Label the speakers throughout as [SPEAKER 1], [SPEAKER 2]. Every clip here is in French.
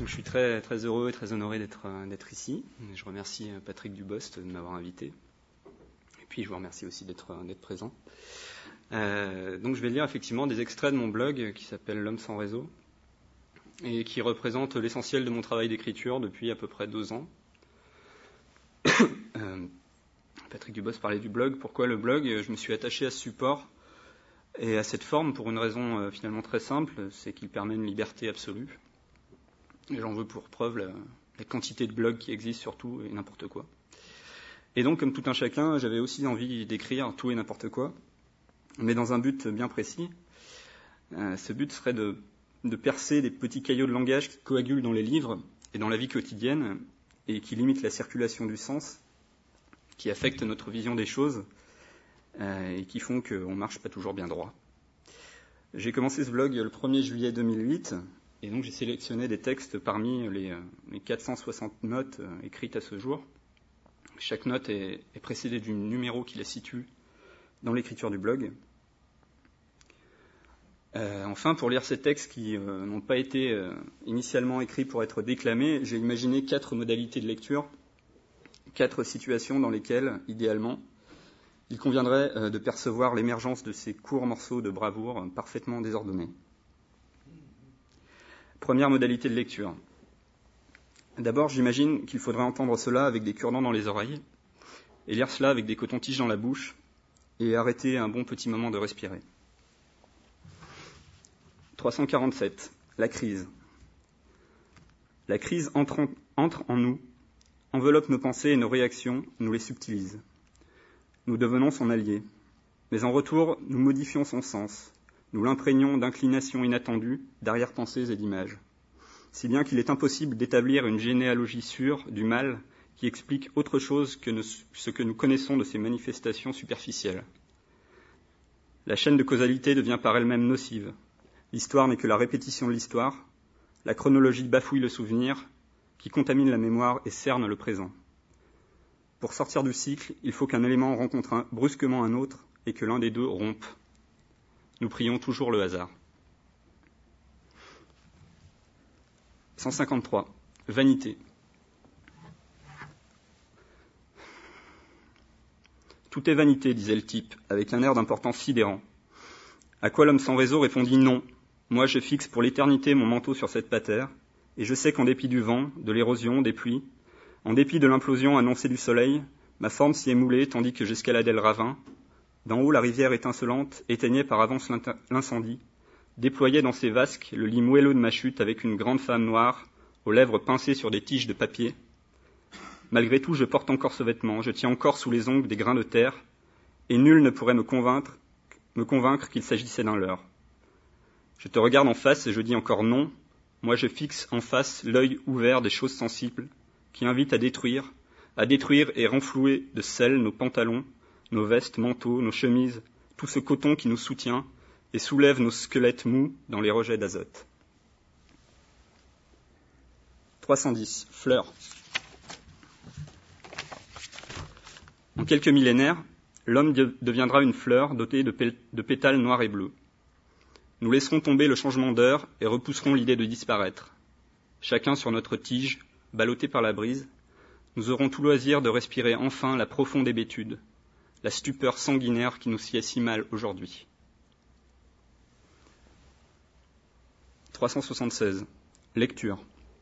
[SPEAKER 1] Donc, je suis très, très heureux et très honoré d'être ici. Je remercie Patrick Dubost de m'avoir invité. Et puis, je vous remercie aussi d'être présent. Donc, je vais lire effectivement des extraits de mon blog qui s'appelle L'Homme sans réseau et qui représente l'essentiel de mon travail d'écriture depuis à peu près 2 ans. Patrick Dubost parlait du blog. Pourquoi le blog ? Je me suis attaché à ce support et à cette forme pour une raison finalement très simple, c'est qu'il permet une liberté absolue. Et j'en veux pour preuve la quantité de blogs qui existent sur tout et n'importe quoi. Et donc, comme tout un chacun, j'avais aussi envie d'écrire tout et n'importe quoi, mais dans un but bien précis. Ce but serait de percer des petits caillots de langage qui coagulent dans les livres et dans la vie quotidienne et qui limitent la circulation du sens, qui affectent notre vision des choses et qui font qu'on ne marche pas toujours bien droit. J'ai commencé ce blog le 1er juillet 2008 et donc j'ai sélectionné des textes parmi les 460 notes écrites à ce jour. Chaque note est précédée d'un numéro qui la situe dans l'écriture du blog. Enfin, pour lire ces textes qui n'ont pas été initialement écrits pour être déclamés, j'ai imaginé 4 modalités de lecture, 4 situations dans lesquelles, idéalement, il conviendrait de percevoir l'émergence de ces courts morceaux de bravoure parfaitement désordonnés. Première modalité de lecture. D'abord, j'imagine qu'il faudrait entendre cela avec des cure-dents dans les oreilles, et lire cela avec des cotons-tiges dans la bouche, et arrêter un bon petit moment de respirer. 347. La crise. La crise entre en nous, enveloppe nos pensées et nos réactions, nous les subtilise. Nous devenons son allié. Mais en retour, nous modifions son sens. Nous l'imprégnons d'inclinations inattendues, d'arrière-pensées et d'images. Si bien qu'il est impossible d'établir une généalogie sûre du mal qui explique autre chose que ce que nous connaissons de ces manifestations superficielles. La chaîne de causalité devient par elle-même nocive. L'histoire n'est que la répétition de l'histoire. La chronologie bafouille le souvenir, qui contamine la mémoire et cerne le présent. Pour sortir du cycle, il faut qu'un élément rencontre brusquement un autre et que l'un des deux rompe. Nous prions toujours le hasard. 153. Vanité. Tout est vanité, disait le type, avec un air d'importance sidérant. À quoi l'homme sans réseau répondit non. Moi, je fixe pour l'éternité mon manteau sur cette patère, et je sais qu'en dépit du vent, de l'érosion, des pluies, en dépit de l'implosion annoncée du soleil, ma forme s'y est moulée tandis que j'escaladais le ravin. D'en haut, la rivière étincelante éteignait par avance l'incendie, déployait dans ses vasques le lit moelleux de ma chute avec une grande femme noire, aux lèvres pincées sur des tiges de papier. Malgré tout, je porte encore ce vêtement, je tiens encore sous les ongles des grains de terre, et nul ne pourrait me convaincre qu'il s'agissait d'un leurre. Je te regarde en face et je dis encore non. Moi je fixe en face l'œil ouvert des choses sensibles, qui invitent à détruire et renflouer de sel nos pantalons, nos vestes, manteaux, nos chemises, tout ce coton qui nous soutient et soulève nos squelettes mous dans les rejets d'azote. 310. Fleurs. En quelques millénaires, l'homme deviendra une fleur dotée de pétales noirs et bleus. Nous laisserons tomber le changement d'heure et repousserons l'idée de disparaître. Chacun sur notre tige, ballotté par la brise, nous aurons tout loisir de respirer enfin la profonde hébétude, la stupeur sanguinaire qui nous sied si mal aujourd'hui. 376. Lecture.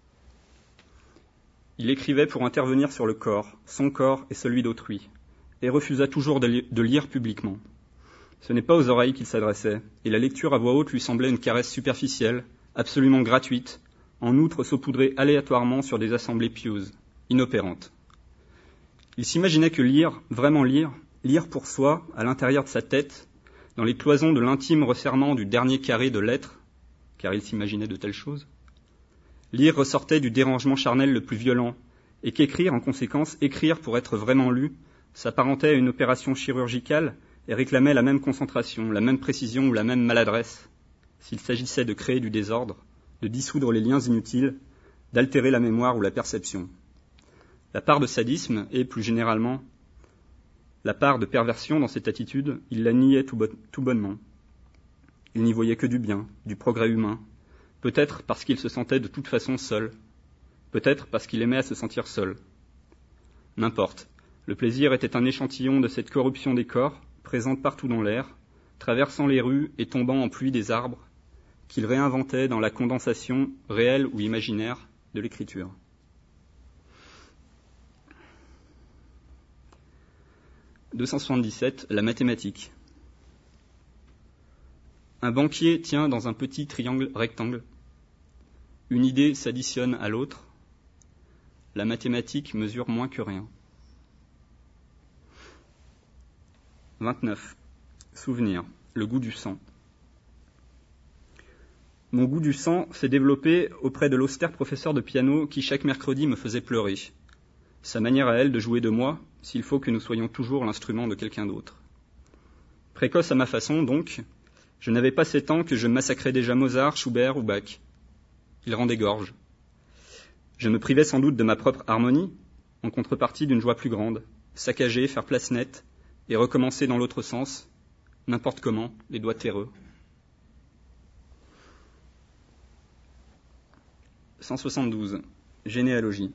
[SPEAKER 1] Il écrivait pour intervenir sur le corps, son corps et celui d'autrui, et refusa toujours de lire publiquement. Ce n'est pas aux oreilles qu'il s'adressait, et la lecture à voix haute lui semblait une caresse superficielle, absolument gratuite, en outre saupoudrée aléatoirement sur des assemblées pieuses, inopérantes. Il s'imaginait que lire, vraiment lire pour soi, à l'intérieur de sa tête, dans les cloisons de l'intime resserrement du dernier carré de l'être, car il s'imaginait de telles choses, lire ressortait du dérangement charnel le plus violent, et qu'écrire, en conséquence, écrire pour être vraiment lu, s'apparentait à une opération chirurgicale et réclamait la même concentration, la même précision ou la même maladresse, s'il s'agissait de créer du désordre, de dissoudre les liens inutiles, d'altérer la mémoire ou la perception. La part de sadisme et, plus généralement, la part de perversion dans cette attitude, il la niait tout bonnement. Il n'y voyait que du bien, du progrès humain, peut-être parce qu'il se sentait de toute façon seul, peut-être parce qu'il aimait à se sentir seul. N'importe, le plaisir était un échantillon de cette corruption des corps, présente partout dans l'air, traversant les rues et tombant en pluie des arbres, qu'il réinventait dans la condensation, réelle ou imaginaire, de l'écriture. « 277. La mathématique. Un banquier tient dans un petit triangle rectangle. Une idée s'additionne à l'autre. La mathématique mesure moins que rien. 29. Souvenir. Le goût du sang. Mon goût du sang s'est développé auprès de l'austère professeur de piano qui chaque mercredi me faisait pleurer. Sa manière à elle de jouer de moi, s'il faut que nous soyons toujours l'instrument de quelqu'un d'autre. Précoce à ma façon, donc, je n'avais pas 7 ans que je massacrais déjà Mozart, Schubert ou Bach. Il rendait gorge. Je me privais sans doute de ma propre harmonie, en contrepartie d'une joie plus grande, saccager, faire place nette, et recommencer dans l'autre sens, n'importe comment, les doigts terreux. 172. Généalogie.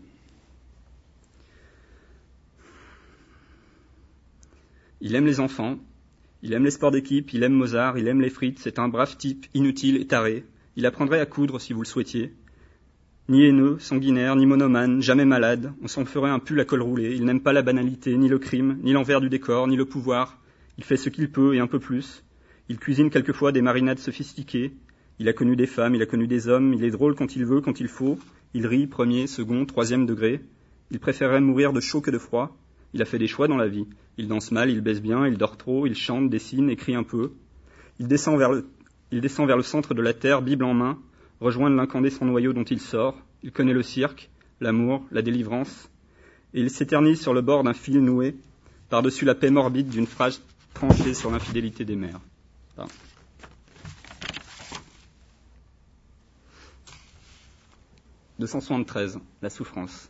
[SPEAKER 1] Il aime les enfants, il aime les sports d'équipe, il aime Mozart, il aime les frites, c'est un brave type, inutile et taré. Il apprendrait à coudre si vous le souhaitiez. Ni haineux, sanguinaire, ni monomane, jamais malade, on s'en ferait un pull à col roulé. Il n'aime pas la banalité, ni le crime, ni l'envers du décor, ni le pouvoir. Il fait ce qu'il peut et un peu plus. Il cuisine quelquefois des marinades sophistiquées. Il a connu des femmes, il a connu des hommes, il est drôle quand il veut, quand il faut. Il rit, premier, second, troisième degré. Il préférerait mourir de chaud que de froid. Il a fait des choix dans la vie. Il danse mal, il baisse bien, il dort trop, il chante, dessine, écrit un peu. Il descend vers le centre de la terre, Bible en main, rejoindre l'incandescent noyau dont il sort. Il connaît le cirque, l'amour, la délivrance. Et il s'éternise sur le bord d'un fil noué, par-dessus la paix morbide d'une phrase tranchée sur l'infidélité des mères. Enfin. « 273. La souffrance.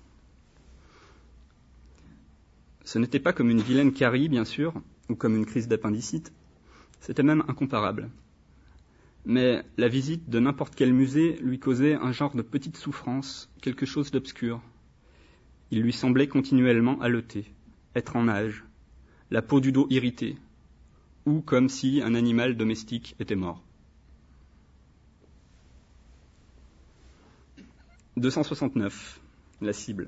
[SPEAKER 1] Ce n'était pas comme une vilaine carie, bien sûr, ou comme une crise d'appendicite. C'était même incomparable. Mais la visite de n'importe quel musée lui causait un genre de petite souffrance, quelque chose d'obscur. Il lui semblait continuellement haleter, être en nage, la peau du dos irritée, ou comme si un animal domestique était mort. 269. La cible.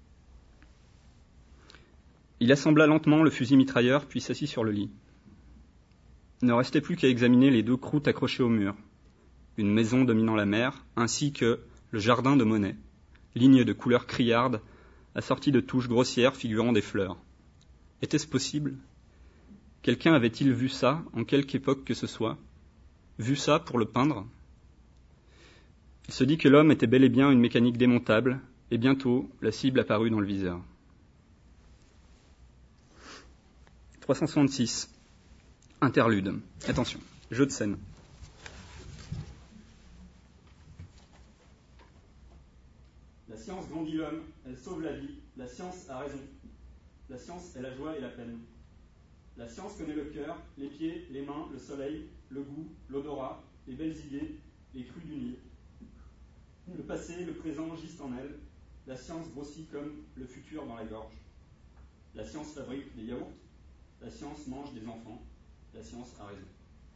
[SPEAKER 1] Il assembla lentement le fusil mitrailleur, puis s'assit sur le lit. Il ne restait plus qu'à examiner les 2 croûtes accrochées au mur, une maison dominant la mer, ainsi que le jardin de Monet, ligne de couleur criarde, assortie de touches grossières figurant des fleurs. Était-ce possible ? Quelqu'un avait-il vu ça, en quelque époque que ce soit ? Vu ça pour le peindre ? Il se dit que l'homme était bel et bien une mécanique démontable, et bientôt la cible apparut dans le viseur. 366. Interlude. Attention, jeu de scène. La science grandit l'homme, elle sauve la vie, la science a raison. La science est la joie et la peine. La science connaît le cœur, les pieds, les mains, le soleil, le goût, l'odorat, les belles idées, les crues du Nil. Le passé, le présent gisent en elle. La science grossit comme le futur dans la gorge. La science fabrique des yaourts. La science mange des enfants. La science a raison.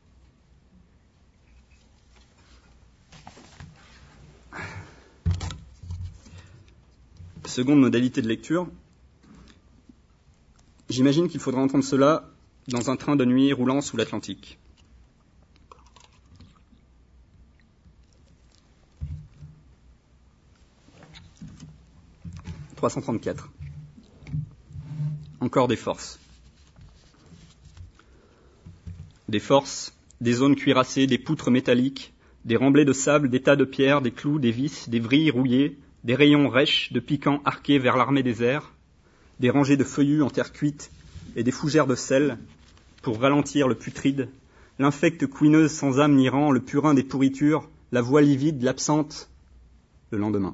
[SPEAKER 1] Seconde modalité de lecture. J'imagine qu'il faudra entendre cela dans un train de nuit roulant sous l'Atlantique. « 334. Encore des forces. Des forces, des zones cuirassées, des poutres métalliques, des remblais de sable, des tas de pierres, des clous, des vis, des vrilles rouillées, des rayons rêches de piquants arqués vers l'armée des airs, des rangées de feuillus en terre cuite et des fougères de sel pour ralentir le putride, l'infecte couineuse sans âme ni rang, le purin des pourritures, la voix livide, l'absente, le lendemain.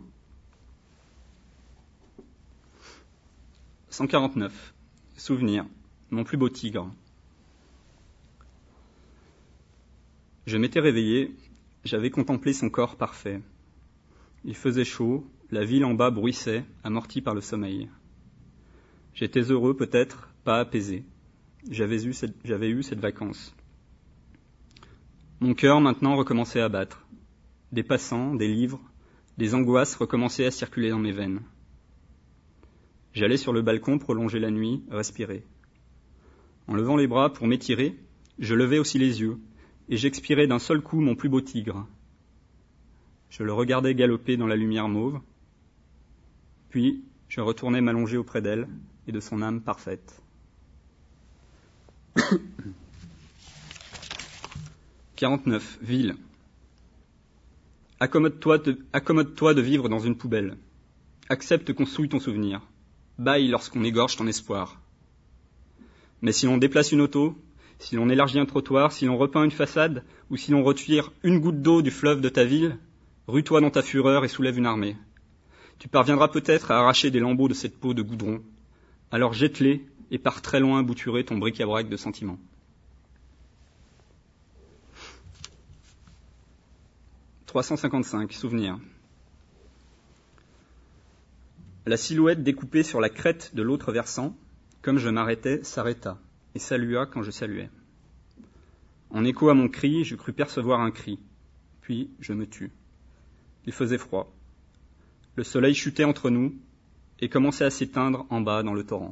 [SPEAKER 1] 149. Souvenir. Mon plus beau tigre. Je m'étais réveillé, j'avais contemplé son corps parfait. Il faisait chaud, la ville en bas bruissait, amortie par le sommeil. J'étais heureux, peut-être, pas apaisé. J'avais eu cette vacance. Mon cœur, maintenant, recommençait à battre. Des passants, des livres, des angoisses recommençaient à circuler dans mes veines. J'allais sur le balcon prolonger la nuit, respirer. En levant les bras pour m'étirer, je levais aussi les yeux, et j'expirais d'un seul coup mon plus beau tigre. Je le regardais galoper dans la lumière mauve, puis je retournais m'allonger auprès d'elle et de son âme parfaite. 49. Ville. Accommode-toi de vivre dans une poubelle. Accepte qu'on souille ton souvenir. Baille lorsqu'on égorge ton espoir. Mais si l'on déplace une auto, si l'on élargit un trottoir, si l'on repeint une façade, ou si l'on retire une goutte d'eau du fleuve de ta ville, rue-toi dans ta fureur et soulève une armée. Tu parviendras peut-être à arracher des lambeaux de cette peau de goudron. Alors jette-les et pars très loin bouturer ton bric-à-brac de sentiments. « 355. Souvenir. La silhouette découpée sur la crête de l'autre versant, comme je m'arrêtais, s'arrêta et salua quand je saluais. En écho à mon cri, je crus percevoir un cri. Puis je me tus. Il faisait froid. Le soleil chutait entre nous et commençait à s'éteindre en bas dans le torrent.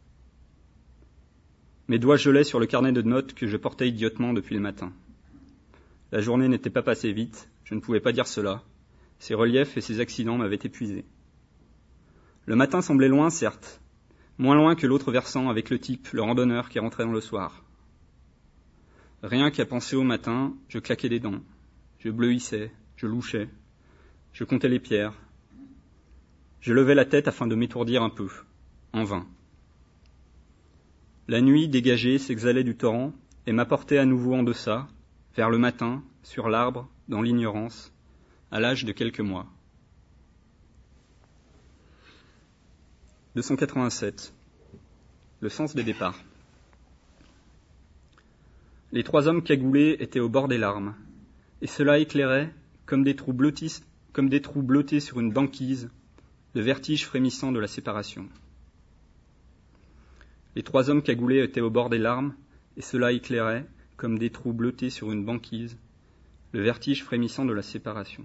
[SPEAKER 1] Mes doigts gelaient sur le carnet de notes que je portais idiotement depuis le matin. La journée n'était pas passée vite, je ne pouvais pas dire cela. Ces reliefs et ces accidents m'avaient épuisé. Le matin semblait loin, certes, moins loin que l'autre versant avec le type, le randonneur qui rentrait dans le soir. Rien qu'à penser au matin, je claquais des dents, je bleuissais, je louchais, je comptais les pierres. Je levais la tête afin de m'étourdir un peu, en vain. La nuit dégagée s'exhalait du torrent et m'apportait à nouveau en deçà, vers le matin, sur l'arbre, dans l'ignorance, à l'âge de quelques mois. 287. Le sens des départs. Les 3 hommes cagoulés étaient au bord des larmes, et cela éclairait, comme des trous blottés sur une banquise, le vertige frémissant de la séparation. Les 3 hommes cagoulés étaient au bord des larmes, et cela éclairait, comme des trous blottés sur une banquise, le vertige frémissant de la séparation.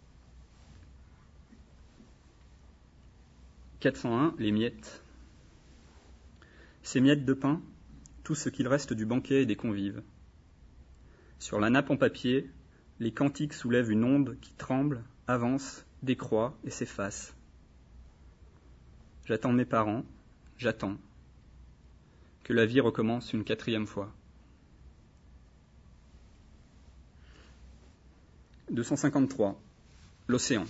[SPEAKER 1] 401. Les miettes. Ces miettes de pain, tout ce qu'il reste du banquet et des convives. Sur la nappe en papier, les cantiques soulèvent une onde qui tremble, avance, décroît et s'efface. J'attends mes parents, j'attends que la vie recommence une 4e fois. 253. L'océan.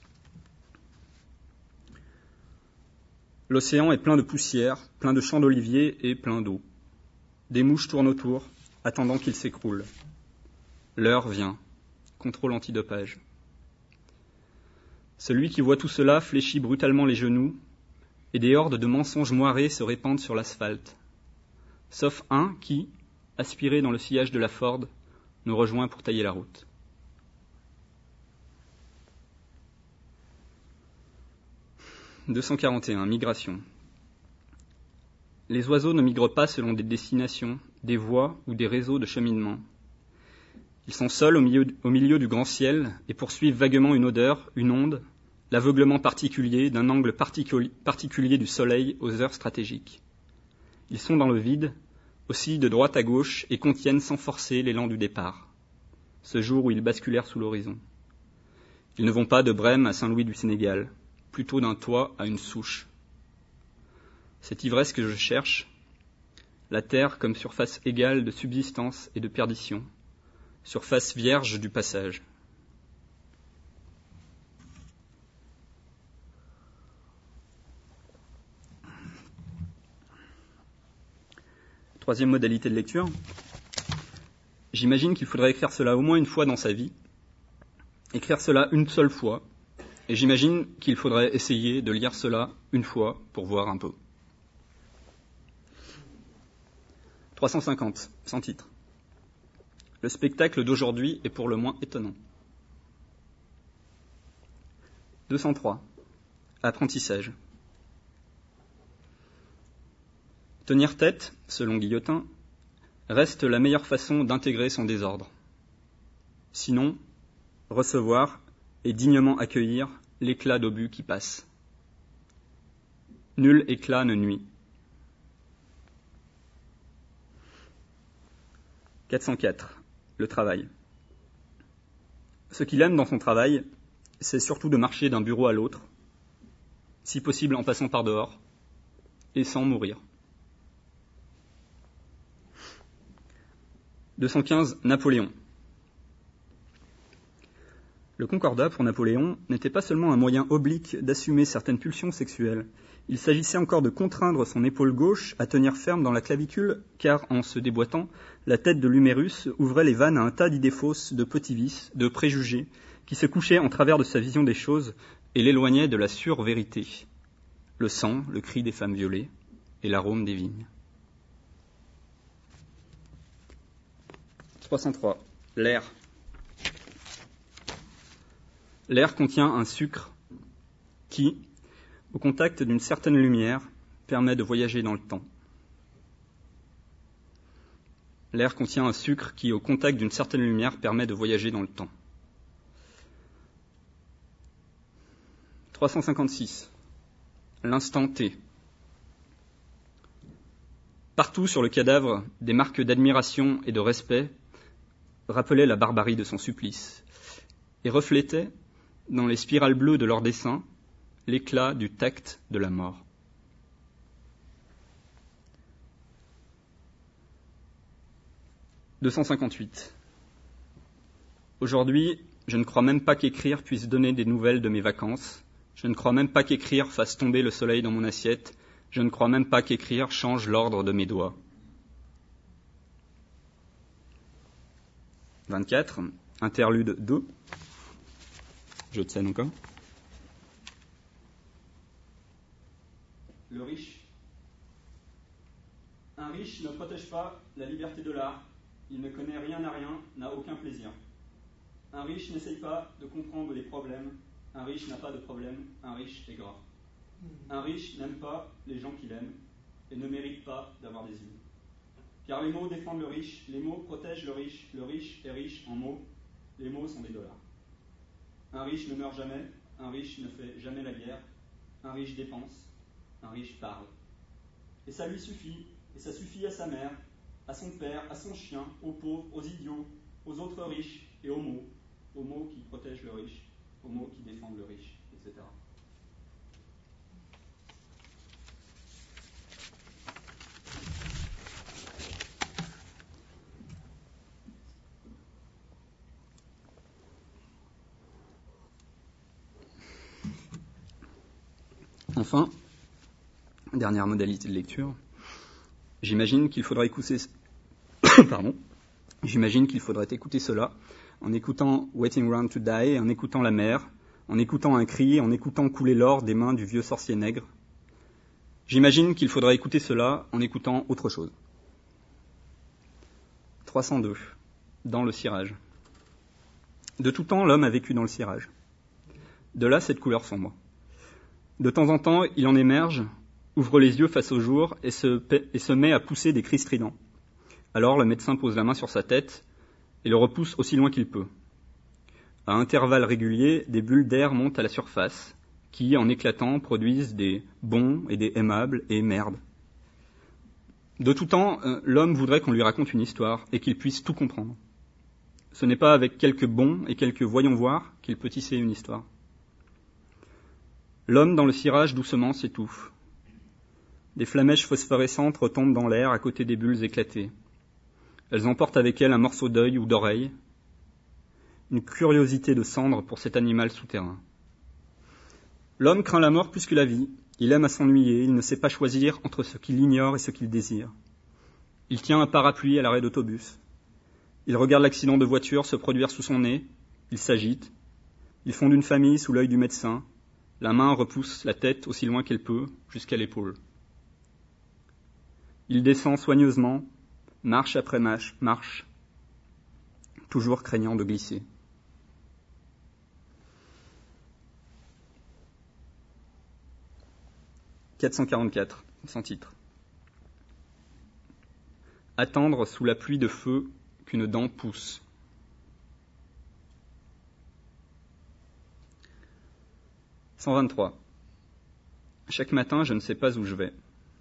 [SPEAKER 1] L'océan est plein de poussière, plein de champs d'oliviers et plein d'eau. Des mouches tournent autour, attendant qu'il s'écroule. L'heure vient. Contrôle antidopage. Celui qui voit tout cela fléchit brutalement les genoux, et des hordes de mensonges moirés se répandent sur l'asphalte. Sauf un qui, aspiré dans le sillage de la Ford, nous rejoint pour tailler la route. « 241. Migration. Les oiseaux ne migrent pas selon des destinations, des voies ou des réseaux de cheminement. Ils sont seuls au milieu du grand ciel et poursuivent vaguement une odeur, une onde, l'aveuglement particulier d'un angle particulier du soleil aux heures stratégiques. Ils sont dans le vide, oscillent de droite à gauche et contiennent sans forcer l'élan du départ, ce jour où ils basculèrent sous l'horizon. Ils ne vont pas de Brême à Saint-Louis du Sénégal, plutôt d'un toit à une souche. Cette ivresse que je cherche, la terre comme surface égale de subsistance et de perdition, surface vierge du passage. Troisième modalité de lecture. J'imagine qu'il faudrait écrire cela au moins une fois dans sa vie, écrire cela une seule fois, et j'imagine qu'il faudrait essayer de lire cela une fois pour voir un peu. 350, sans titre. Le spectacle d'aujourd'hui est pour le moins étonnant. 203. Apprentissage. Tenir tête, selon Guillotin, reste la meilleure façon d'intégrer son désordre. Sinon, recevoir et dignement accueillir l'éclat d'obus qui passe. Nul éclat ne nuit. 404. Le travail. Ce qu'il aime dans son travail, c'est surtout de marcher d'un bureau à l'autre, si possible en passant par dehors, et sans mourir. 215. Napoléon. Le concordat pour Napoléon n'était pas seulement un moyen oblique d'assumer certaines pulsions sexuelles. Il s'agissait encore de contraindre son épaule gauche à tenir ferme dans la clavicule, car en se déboîtant, la tête de l'humérus ouvrait les vannes à un tas d'idées fausses, de petits vices, de préjugés, qui se couchaient en travers de sa vision des choses et l'éloignaient de la sûre vérité. Le sang, le cri des femmes violées et l'arôme des vignes. 303. L'air. L'air contient un sucre qui, au contact d'une certaine lumière, permet de voyager dans le temps. L'air contient un sucre qui, au contact d'une certaine lumière, permet de voyager dans le temps. 356. L'instant T. Partout sur le cadavre, des marques d'admiration et de respect rappelaient la barbarie de son supplice et reflétaient, dans les spirales bleues de leur dessin, l'éclat du tact de la mort. « 258. Aujourd'hui, je ne crois même pas qu'écrire puisse donner des nouvelles de mes vacances. Je ne crois même pas qu'écrire fasse tomber le soleil dans mon assiette. Je ne crois même pas qu'écrire change l'ordre de mes doigts. » 24. Interlude 2. Jeu de scène encore. Le riche. Un riche ne protège pas la liberté de l'art. Il ne connaît rien à rien, n'a aucun plaisir. Un riche n'essaye pas de comprendre les problèmes. Un riche n'a pas de problème. Un riche est gras. Un riche n'aime pas les gens qu'il aime et ne mérite pas d'avoir des yeux. Car les mots défendent le riche, les mots protègent le riche est riche en mots, les mots sont des dollars. Un riche ne meurt jamais, un riche ne fait jamais la guerre, un riche dépense, un riche parle. Et ça lui suffit, et ça suffit à sa mère, à son père, à son chien, aux pauvres, aux idiots, aux autres riches et aux mots qui protègent le riche, aux mots qui défendent le riche, etc. Enfin, dernière modalité de lecture, j'imagine qu'il faudrait écouter cela en écoutant Waiting Round to Die, en écoutant la mer, en écoutant un cri, en écoutant couler l'or des mains du vieux sorcier nègre. J'imagine qu'il faudrait écouter cela en écoutant autre chose. 302. Dans le cirage. De tout temps, l'homme a vécu dans le cirage. De là, cette couleur sombre. De temps en temps, il en émerge, ouvre les yeux face au jour et se met à pousser des cris stridents. Alors, le médecin pose la main sur sa tête et le repousse aussi loin qu'il peut. À intervalles réguliers, des bulles d'air montent à la surface, qui, en éclatant, produisent des bons et des aimables et merde. De tout temps, l'homme voudrait qu'on lui raconte une histoire et qu'il puisse tout comprendre. Ce n'est pas avec quelques bons et quelques voyons voir qu'il peut tisser une histoire. L'homme dans le cirage doucement s'étouffe. Des flamèches phosphorescentes retombent dans l'air à côté des bulles éclatées. Elles emportent avec elles un morceau d'œil ou d'oreille, une curiosité de cendre pour cet animal souterrain. L'homme craint la mort plus que la vie. Il aime à s'ennuyer, il ne sait pas choisir entre ce qu'il ignore et ce qu'il désire. Il tient un parapluie à l'arrêt d'autobus. Il regarde l'accident de voiture se produire sous son nez. Il s'agite. Il fonde une famille sous l'œil du médecin. La main repousse la tête aussi loin qu'elle peut, jusqu'à l'épaule. Il descend soigneusement, marche après marche, toujours craignant de glisser. 444, sans titre. Attendre sous la pluie de feu qu'une dent pousse. « 123. Chaque matin, je ne sais pas où je vais.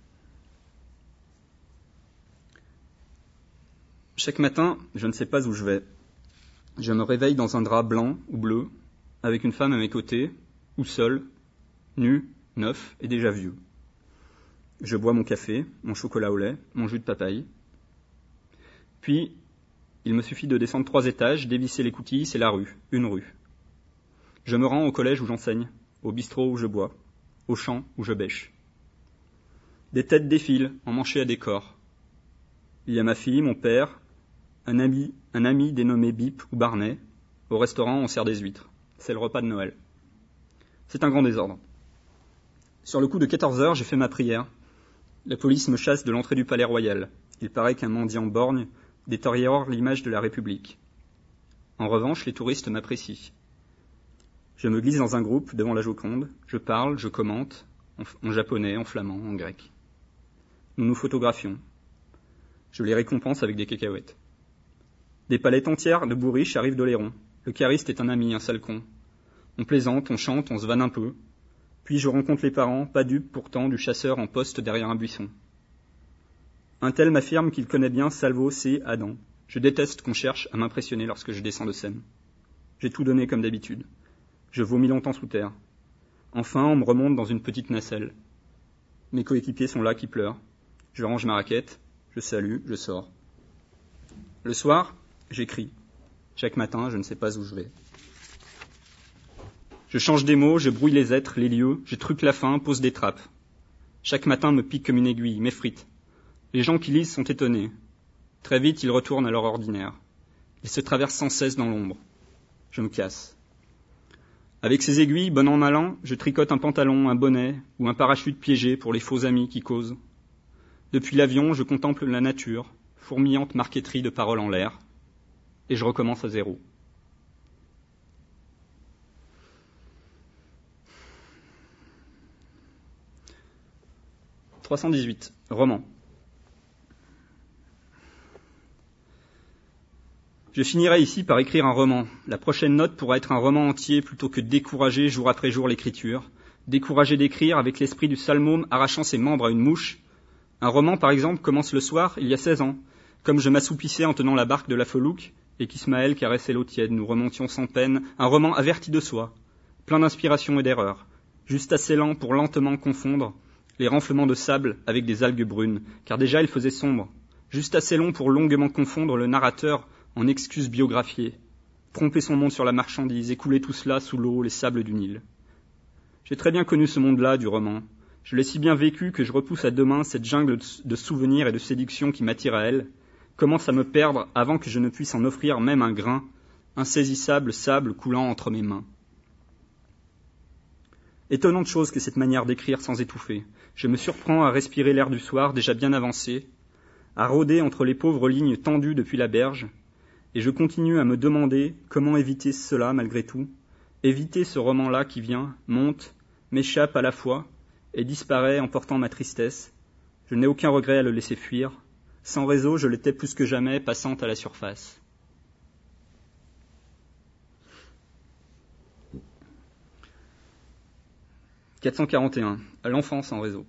[SPEAKER 1] Chaque matin, je ne sais pas où je vais. Je me réveille dans un drap blanc ou bleu, avec une femme à mes côtés, ou seul, nu, neuf et déjà vieux. Je bois mon café, mon chocolat au lait, mon jus de papaye. Puis, il me suffit de descendre 3 étages, dévisser les coutilles, c'est la rue, une rue. Je me rends au collège où j'enseigne, au bistrot où je bois, au champ où je bêche. Des têtes défilent, emmanchées à des corps. Il y a ma fille, mon père, un ami dénommé Bip ou Barnet. Au restaurant, on sert des huîtres. C'est le repas de Noël. C'est un grand désordre. Sur le coup de 14 heures, j'ai fait ma prière. La police me chasse de l'entrée du palais royal. Il paraît qu'un mendiant borgne détériore l'image de la République. En revanche, les touristes m'apprécient. Je me glisse dans un groupe devant la Joconde. Je parle, je commente, en japonais, en flamand, en grec. Nous nous photographions. Je les récompense avec des cacahuètes. Des palettes entières de bourriches arrivent d'Oléron. Le cariste est un ami, un sale con. On plaisante, on chante, on se vanne un peu. Puis je rencontre les parents, pas dupes pourtant, du chasseur en poste derrière un buisson. Un tel m'affirme qu'il connaît bien Salvo C. Adam. Je déteste qu'on cherche à m'impressionner lorsque je descends de scène. J'ai tout donné comme d'habitude. Je vomis longtemps sous terre. Enfin, on me remonte dans une petite nacelle. Mes coéquipiers sont là qui pleurent. Je range ma raquette, je salue, je sors. Le soir, j'écris. Chaque matin, je ne sais pas où je vais. Je change des mots, je brouille les êtres, les lieux, je truque la fin, pose des trappes. Chaque matin me pique comme une aiguille, m'effrite. Les gens qui lisent sont étonnés. Très vite, ils retournent à leur ordinaire. Ils se traversent sans cesse dans l'ombre. Je me casse. Avec ces aiguilles, bon an mal an, je tricote un pantalon, un bonnet ou un parachute piégé pour les faux amis qui causent. Depuis l'avion, je contemple la nature, fourmillante marqueterie de paroles en l'air, et je recommence à zéro. « 318. Roman. Je finirai ici par écrire un roman. La prochaine note pourra être un roman entier plutôt que décourager jour après jour l'écriture, décourager d'écrire avec l'esprit du salmôme arrachant ses membres à une mouche. Un roman, par exemple, commence le soir, il y a 16 ans, comme je m'assoupissais en tenant la barque de la Felouque et qu'Ismaël caressait l'eau tiède. Nous remontions sans peine, un roman averti de soi, plein d'inspiration et d'erreur, juste assez lent pour lentement confondre les renflements de sable avec des algues brunes, car déjà il faisait sombre, juste assez long pour longuement confondre le narrateur en excuses biographiées, tromper son monde sur la marchandise, écouler tout cela sous l'eau, les sables du Nil. J'ai très bien connu ce monde-là du roman. Je l'ai si bien vécu que je repousse à demain cette jungle de souvenirs et de séduction qui m'attire à elle, commence à me perdre avant que je ne puisse en offrir même un grain, insaisissable sable coulant entre mes mains. Étonnante chose que cette manière d'écrire sans étouffer. Je me surprends à respirer l'air du soir déjà bien avancé, à rôder entre les pauvres lignes tendues depuis la berge, et je continue à me demander comment éviter cela malgré tout, éviter ce roman-là qui vient, monte, m'échappe à la fois, et disparaît en portant ma tristesse. Je n'ai aucun regret à le laisser fuir. Sans réseau, je l'étais plus que jamais, passant à la surface. « 441. À l'enfant sans réseau.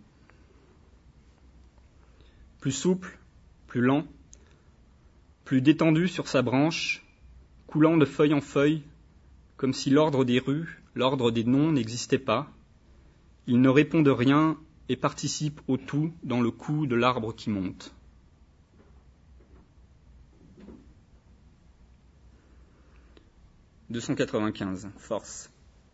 [SPEAKER 1] Plus souple, plus lent, plus détendu sur sa branche, coulant de feuille en feuille, comme si l'ordre des rues, l'ordre des noms n'existait pas. Il ne répond de rien et participe au tout dans le cou de l'arbre qui monte. « 295. Force.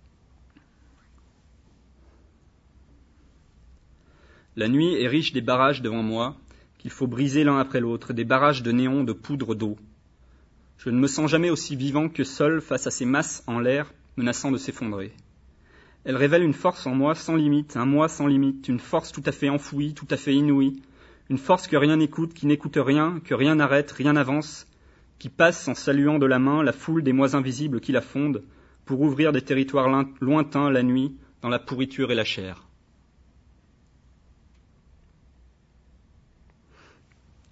[SPEAKER 1] La nuit est riche des barrages devant moi, qu'il faut briser l'un après l'autre, des barrages de néon, de poudre d'eau. Je ne me sens jamais aussi vivant que seul face à ces masses en l'air menaçant de s'effondrer. Elle révèle une force en moi sans limite, un moi sans limite, une force tout à fait enfouie, tout à fait inouïe, une force que rien n'écoute, qui n'écoute rien, que rien n'arrête, rien n'avance, qui passe en saluant de la main la foule des mois invisibles qui la fondent, pour ouvrir des territoires lointains la nuit, dans la pourriture et la chair.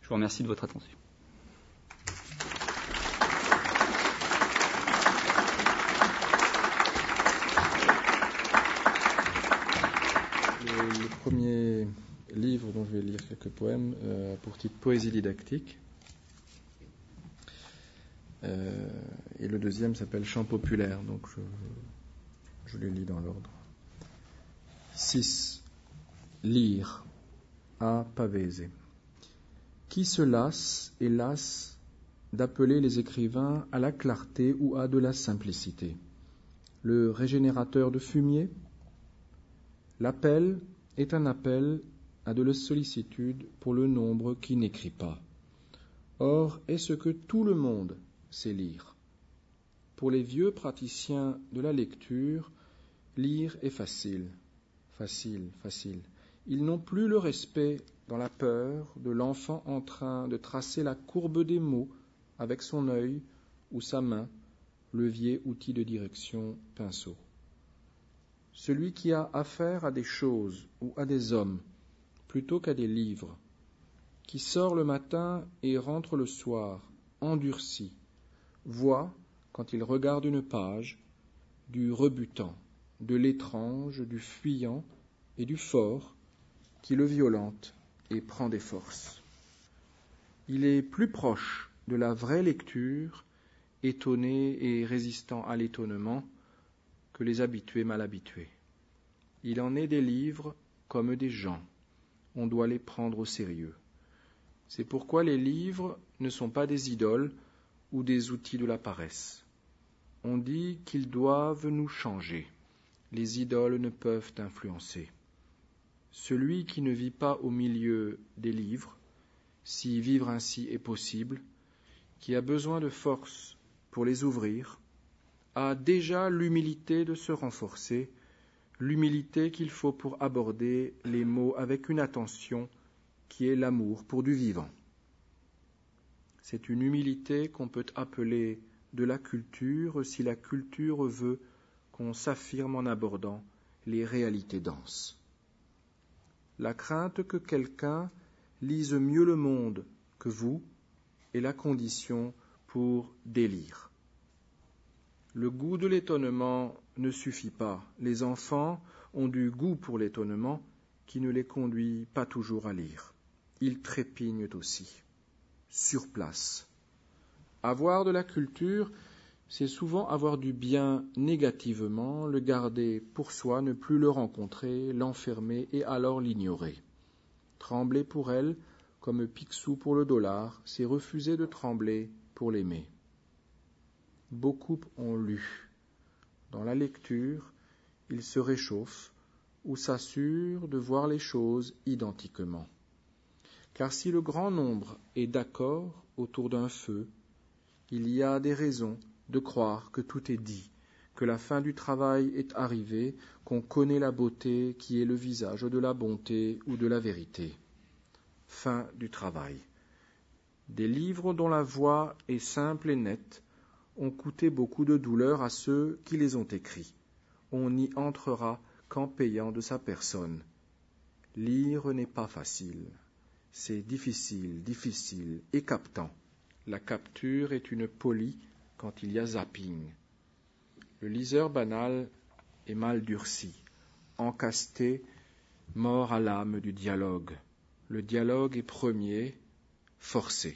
[SPEAKER 1] vous remercie de votre attention.
[SPEAKER 2] Le premier livre dont je vais lire quelques poèmes pour titre Poésie didactique. Et le deuxième s'appelle Chant populaire, donc je les lis dans l'ordre. 6. Lire. A. Pavese. Qui se lasse et lasse d'appeler les écrivains à la clarté ou à de la simplicité? Le régénérateur de fumier? L'appel est un appel à de la sollicitude pour le nombre qui n'écrit pas. Or, est-ce que tout le monde sait lire? Pour les vieux praticiens de la lecture, lire est facile. Facile. Ils n'ont plus le respect dans la peur de l'enfant en train de tracer la courbe des mots avec son œil ou sa main, levier, outil de direction, pinceau. Celui qui a affaire à des choses ou à des hommes plutôt qu'à des livres, qui sort le matin et rentre le soir, endurci, voit, quand il regarde une page, du rebutant, de l'étrange, du fuyant et du fort qui le violente et prend des forces. Il est plus proche de la vraie lecture, étonné et résistant à l'étonnement, que les habitués mal habitués. Il en est des livres comme des gens. On doit les prendre au sérieux. C'est pourquoi les livres ne sont pas des idoles ou des outils de la paresse. On dit qu'ils doivent nous changer. Les idoles ne peuvent influencer. Celui qui ne vit pas au milieu des livres, si vivre ainsi est possible, qui a besoin de force pour les ouvrir, a déjà l'humilité de se renforcer, l'humilité qu'il faut pour aborder les mots avec une attention qui est l'amour pour du vivant. C'est une humilité qu'on peut appeler de la culture si la culture veut qu'on s'affirme en abordant les réalités denses. La crainte que quelqu'un lise mieux le monde que vous est la condition pour délire. Le goût de l'étonnement ne suffit pas. Les enfants ont du goût pour l'étonnement qui ne les conduit pas toujours à lire. Ils trépignent aussi, sur place. Avoir de la culture, c'est souvent avoir du bien négativement, le garder pour soi, ne plus le rencontrer, l'enfermer et alors l'ignorer. Trembler pour elle, comme Picsou pour le dollar, c'est refuser de trembler pour l'aimer. Beaucoup ont lu. Dans la lecture, ils se réchauffent ou s'assurent de voir les choses identiquement. Car si le grand nombre est d'accord autour d'un feu, il y a des raisons de croire que tout est dit, que la fin du travail est arrivée, qu'on connaît la beauté qui est le visage de la bonté ou de la vérité. Fin du travail. Des livres dont la voix est simple et nette ont coûté beaucoup de douleur à ceux qui les ont écrits. On n'y entrera qu'en payant de sa personne. Lire n'est pas facile. C'est difficile et captant. La capture est une polie quand il y a zapping. Le liseur banal est mal durci, encasté, mort à l'âme du dialogue. Le dialogue est premier, forcé.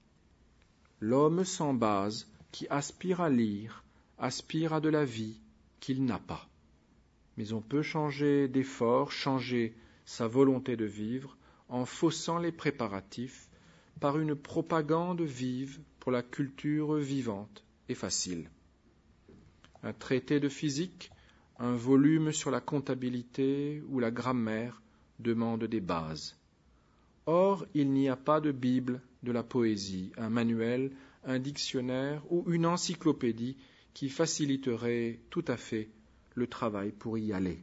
[SPEAKER 2] L'homme sans base qui aspire à lire, aspire à de la vie qu'il n'a pas. Mais on peut changer d'effort, changer sa volonté de vivre en faussant les préparatifs par une propagande vive pour la culture vivante et facile. Un traité de physique, un volume sur la comptabilité ou la grammaire demandent des bases. Or, il n'y a pas de Bible de la poésie, un manuel, un dictionnaire ou une encyclopédie qui faciliterait tout à fait le travail pour y aller.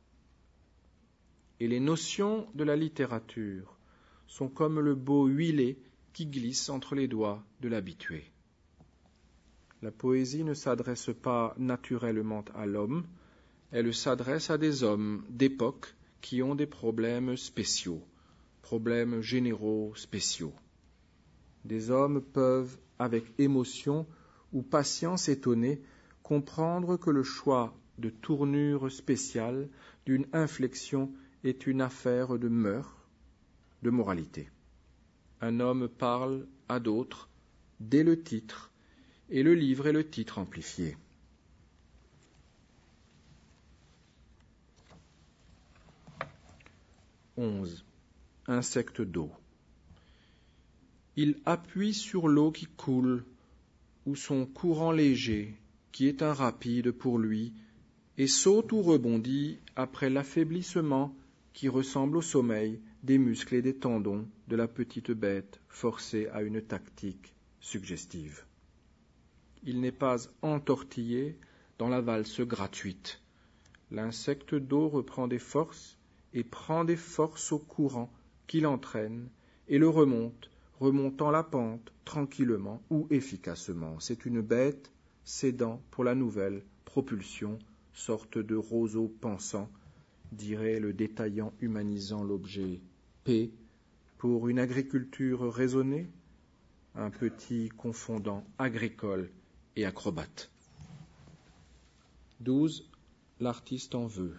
[SPEAKER 2] Et les notions de la littérature sont comme le beau huilé qui glisse entre les doigts de l'habitué. La poésie ne s'adresse pas naturellement à l'homme, elle s'adresse à des hommes d'époque qui ont des problèmes spéciaux, problèmes généraux spéciaux. Des hommes peuvent, avec émotion ou patience étonnée, comprendre que le choix de tournure spéciale d'une inflexion est une affaire de mœurs, de moralité. Un homme parle à d'autres dès le titre, et le livre est le titre amplifié. « 11. Insecte d'eau. Il appuie sur l'eau qui coule, ou son courant léger, qui est un rapide pour lui, et saute ou rebondit après l'affaiblissement qui ressemble au sommeil des muscles et des tendons de la petite bête forcée à une tactique suggestive. Il n'est pas entortillé dans la valse gratuite. L'insecte d'eau reprend des forces et prend des forces au courant qui l'entraîne et le remonte, remontant la pente tranquillement ou efficacement. C'est une bête cédant pour la nouvelle propulsion, sorte de roseau pensant, dirait le détaillant humanisant l'objet P, pour une agriculture raisonnée, un petit confondant agricole et acrobate. 12. L'artiste en veut.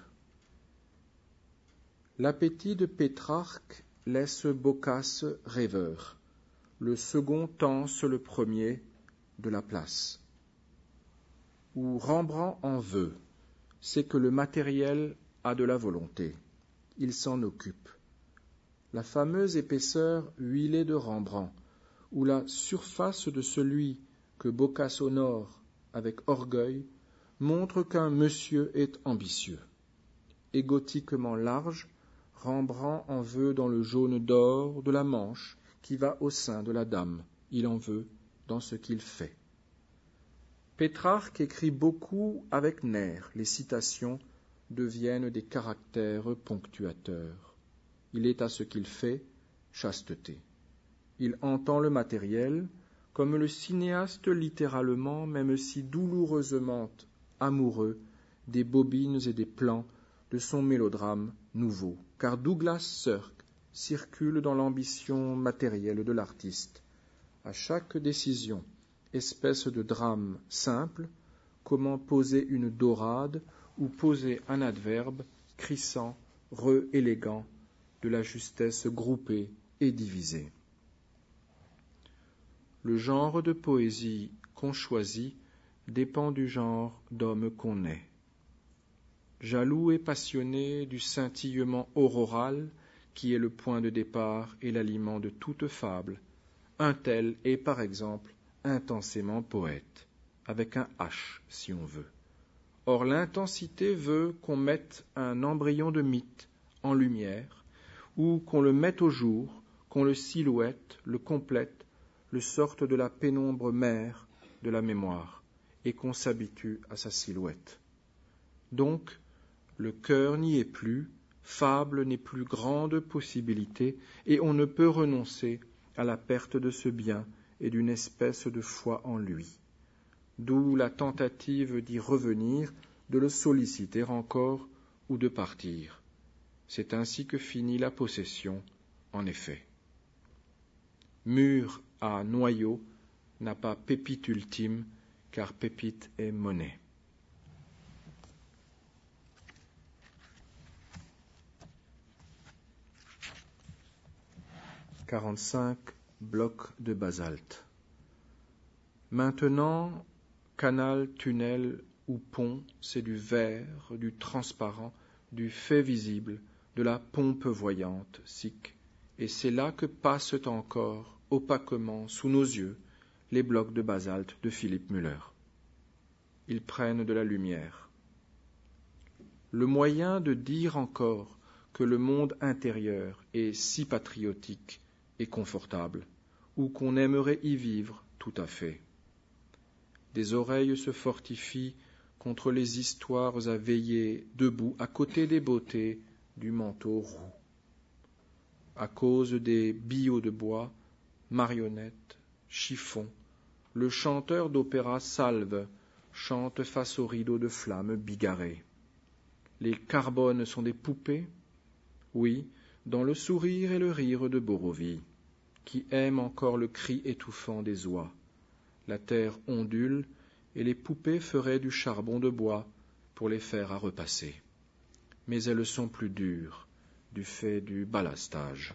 [SPEAKER 2] L'appétit de Pétrarque laisse Boccace rêveur. Le second tense le premier de la place. Où Rembrandt en veut, c'est que le matériel a de la volonté. Il s'en occupe. La fameuse épaisseur huilée de Rembrandt, ou la surface de celui que Boccace honore avec orgueil, montre qu'un monsieur est ambitieux. Égotiquement large, Rembrandt en veut dans le jaune d'or de la manche qui va au sein de la dame. Il en veut dans ce qu'il fait. Pétrarque écrit beaucoup avec nerfs. Les citations deviennent des caractères ponctuateurs. Il est à ce qu'il fait chasteté. Il entend le matériel comme le cinéaste littéralement, même si douloureusement amoureux des bobines et des plans de son mélodrame nouveau. Car Douglas Sirk circule dans l'ambition matérielle de l'artiste. À chaque décision, espèce de drame simple, comment poser une dorade ou poser un adverbe crissant, re-élégant, de la justesse groupée et divisée. Le genre de poésie qu'on choisit dépend du genre d'homme qu'on est. Jaloux et passionné du scintillement auroral qui est le point de départ et l'aliment de toute fable, un tel est par exemple intensément poète, avec un H si on veut. Or l'intensité veut qu'on mette un embryon de mythe en lumière, ou qu'on le mette au jour, qu'on le silhouette, le complète, le sorte de la pénombre mère de la mémoire, et qu'on s'habitue à sa silhouette. Donc, le cœur n'y est plus, fable n'est plus grande possibilité, et on ne peut renoncer à la perte de ce bien et d'une espèce de foi en lui. D'où la tentative d'y revenir, de le solliciter encore ou de partir. C'est ainsi que finit la possession, en effet. Mur à noyau n'a pas pépite ultime, car pépite est monnaie. « 45 blocs de basalte. Maintenant, canal, tunnel ou pont, c'est du verre, du transparent, du fait visible, de la pompe voyante, sic, et c'est là que passent encore, opaquement, sous nos yeux, les blocs de basalte de Philippe Müller. Ils prennent de la lumière. Le moyen de dire encore que le monde intérieur est si patriotique et confortable, ou qu'on aimerait y vivre tout à fait. Des oreilles se fortifient contre les histoires à veiller debout à côté des beautés du manteau roux. À cause des billots de bois, marionnettes, chiffons, le chanteur d'opéra Salve chante face aux rideaux de flammes bigarrées. Les carbones sont des poupées? Oui, dans le sourire et le rire de Borovie. qui aime encore le cri étouffant des oies. La terre ondule, et les poupées feraient du charbon de bois pour les faire à repasser. Mais elles sont plus dures, du fait du ballastage.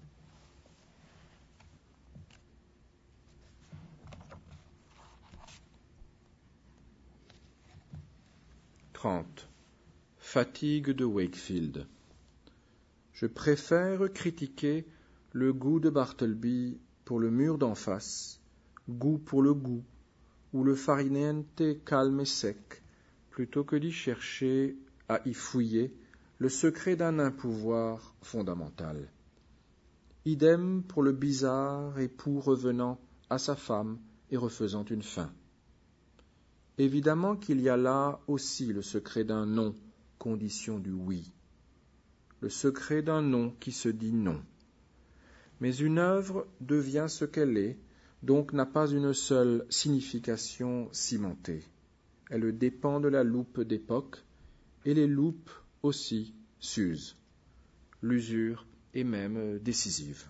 [SPEAKER 2] Fatigue de Wakefield. Je préfère critiquer le goût de Bartleby pour le mur d'en face, goût pour le goût, ou le farinente calme et sec, plutôt que d'y chercher à y fouiller le secret d'un impouvoir fondamental. Idem pour le bizarre époux revenant à sa femme et refaisant une fin. Évidemment qu'il y a là aussi le secret d'un non, condition du oui. Le secret d'un non qui se dit non. Mais une œuvre devient ce qu'elle est, donc n'a pas une seule signification cimentée. Elle dépend de la loupe d'époque, et les loupes aussi s'usent. L'usure est même décisive.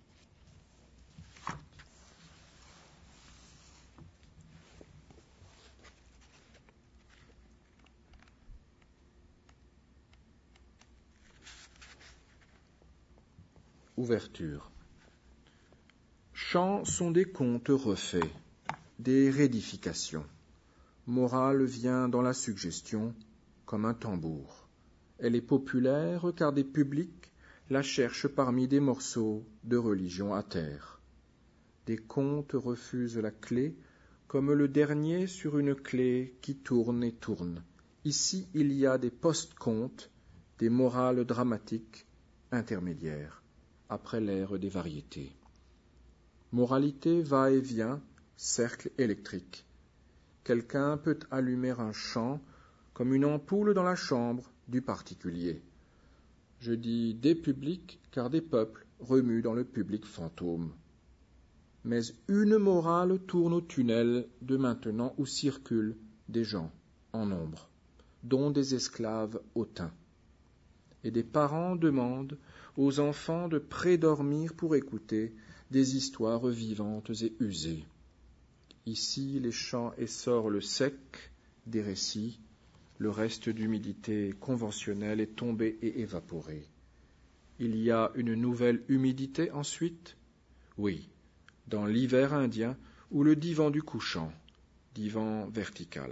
[SPEAKER 2] Ouverture. Chants sont des contes refaits, des rédifications. Morale vient dans la suggestion comme un tambour. Elle est populaire car des publics la cherchent parmi des morceaux de religion à terre. Des contes refusent la clé comme le dernier sur une clé qui tourne et tourne. Ici, il y a des post-contes, des morales dramatiques intermédiaires, après l'ère des variétés. Moralité va et vient, cercle électrique. Quelqu'un peut allumer un chant comme une ampoule dans la chambre du particulier. Je dis des publics car des peuples remuent dans le public fantôme. Mais une morale tourne au tunnel de maintenant où circulent des gens en nombre, dont des esclaves hautains. Et des parents demandent aux enfants de prédormir pour écouter des histoires vivantes et usées. Ici, les chants essorent le sec des récits, le reste d'humidité conventionnelle est tombé et évaporé. Il y a une nouvelle humidité ensuite? Oui, dans l'hiver indien ou le divan du couchant, divan vertical.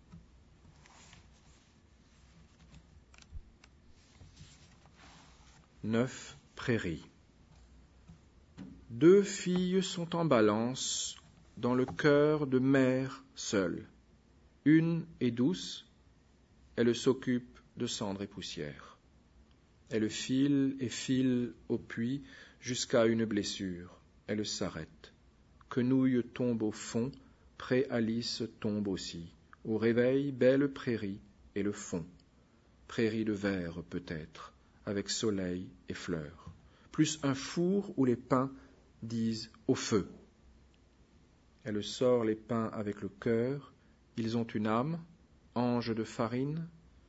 [SPEAKER 2] Prairies. 2 filles sont en balance dans le cœur de mère seule. Une est douce, elle s'occupe de cendres et poussière. Elle file et file au puits jusqu'à une blessure. Elle s'arrête. Quenouille tombe au fond, Pré-Alice tombe aussi. Au réveil, belle prairie et le fond. Prairie de verre peut-être, avec soleil et fleurs. Plus un four où les pains disent au feu. Elle sort les pains avec le cœur. Ils ont une âme, ange de farine.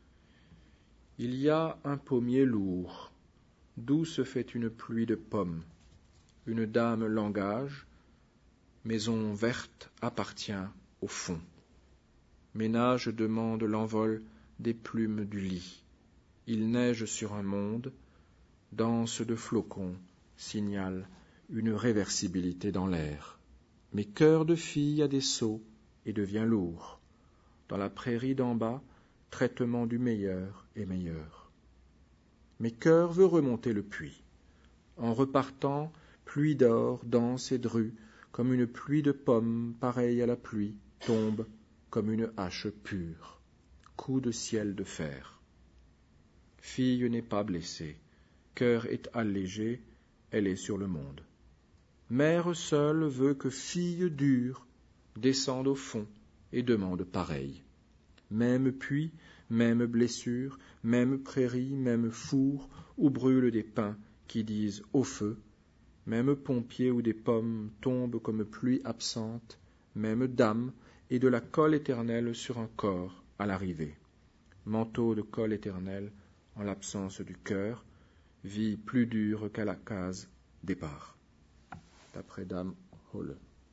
[SPEAKER 2] Il y a un pommier lourd, d'où se fait une pluie de pommes. Une dame langage, maison verte appartient au fond. Ménage demande l'envol des plumes du lit. Il neige sur un monde, danse de flocons, signale une réversibilité dans l'air. Mais cœur de fille a des sauts et devient lourd. Dans la prairie d'en bas, traitement du meilleur et meilleur. Mais cœur veut remonter le puits. En repartant, pluie d'or, dense et drue, comme une pluie de pommes pareille à la pluie, tombe comme une hache pure. Coup de ciel de fer. Fille n'est pas blessée, cœur est allégé, elle est sur le monde. Mère seule veut que fille dure descende au fond et demande pareil. Même puits, même blessure, même prairie, même four où brûlent des pins qui disent au feu, même pompier où des pommes tombent comme pluie absente, même dame et de la colle éternelle sur un corps à l'arrivée. Manteau de colle éternelle en l'absence du cœur, vie plus dure qu'à la case départ. d'après Dame Holle.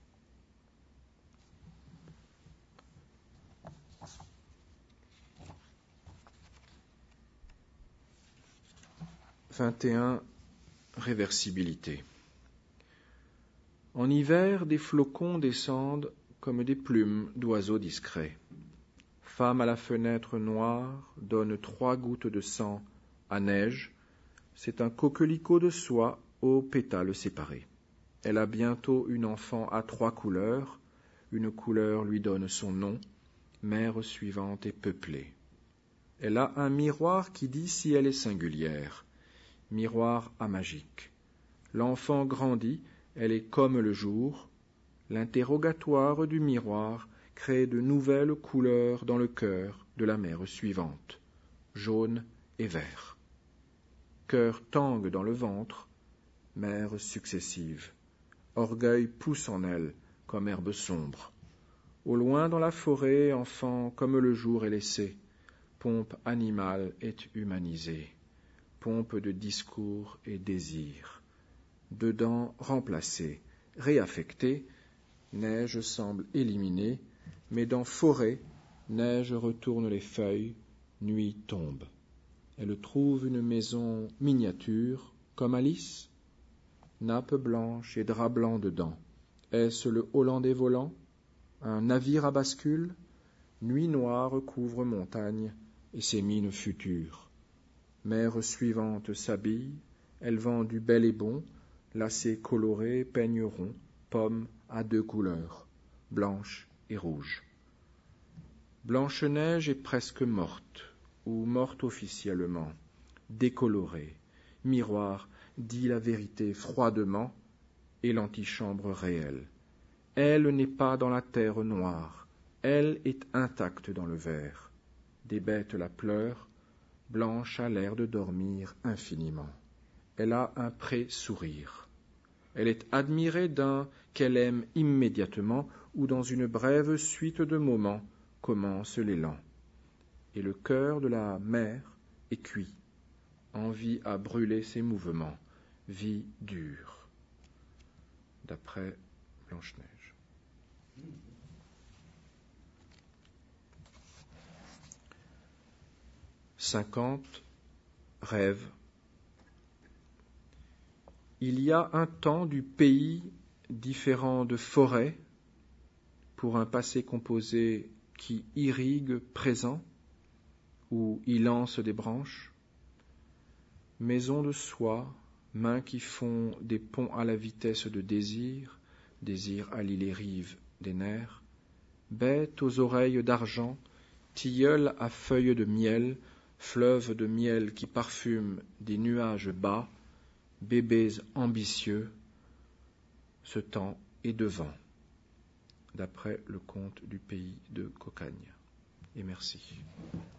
[SPEAKER 2] « 21. Réversibilité. En hiver, des flocons descendent comme des plumes d'oiseaux discrets. Femme à la fenêtre noire donne 3 gouttes de sang à neige. C'est un coquelicot de soie aux pétales séparés. Elle a bientôt une enfant à 3 couleurs. Une couleur lui donne son nom. Mère suivante est peuplée. Elle a un miroir qui dit si elle est singulière. Miroir amagique. L'enfant grandit, elle est comme le jour. L'interrogatoire du miroir crée de nouvelles couleurs dans le cœur de la mère suivante, jaune et vert. Cœur tangue dans le ventre, mère successive. Orgueil pousse en elle comme herbe sombre. Au loin dans la forêt, enfant comme le jour est laissé. Pompe animale est humanisée. Pompe de discours et désir. Dedans remplacée, réaffectée, neige semble éliminée, mais dans forêt, neige retourne les feuilles, nuit tombe. Elle trouve une maison miniature, comme Alice, nappe blanche et drap blanc dedans. Est-ce le Hollandais volant? Un navire à bascule? Nuit noire couvre montagne et ses mines futures. Mère suivante s'habille, elle vend du bel et bon, lacets colorés, peignes ronds, pommes à 2 couleurs, blanche et rouge. Blanche-Neige est presque morte, ou morte officiellement, décolorée. Miroir dit la vérité froidement et l'antichambre réelle. Elle n'est pas dans la terre noire, elle est intacte dans le verre. Des bêtes la pleurent, Blanche a l'air de dormir infiniment. Elle a un pré-sourire. Elle est admirée d'un qu'elle aime immédiatement ou dans une brève suite de moments commence l'élan. Et le cœur de la mère est cuit. Envie à brûler ses mouvements. Vie dure. D'après Blanche-Neige. « 50. Rêve. Il y a un temps du pays différent de forêt pour un passé composé qui irrigue présent ou y lance des branches. Maison de soie, mains qui font des ponts à la vitesse de désir, désir allie les rives des nerfs, bête aux oreilles d'argent, tilleul à feuilles de miel, fleuve de miel qui parfume des nuages bas, bébés ambitieux, ce temps est devant, d'après le conte du pays de Cocagne. Et merci.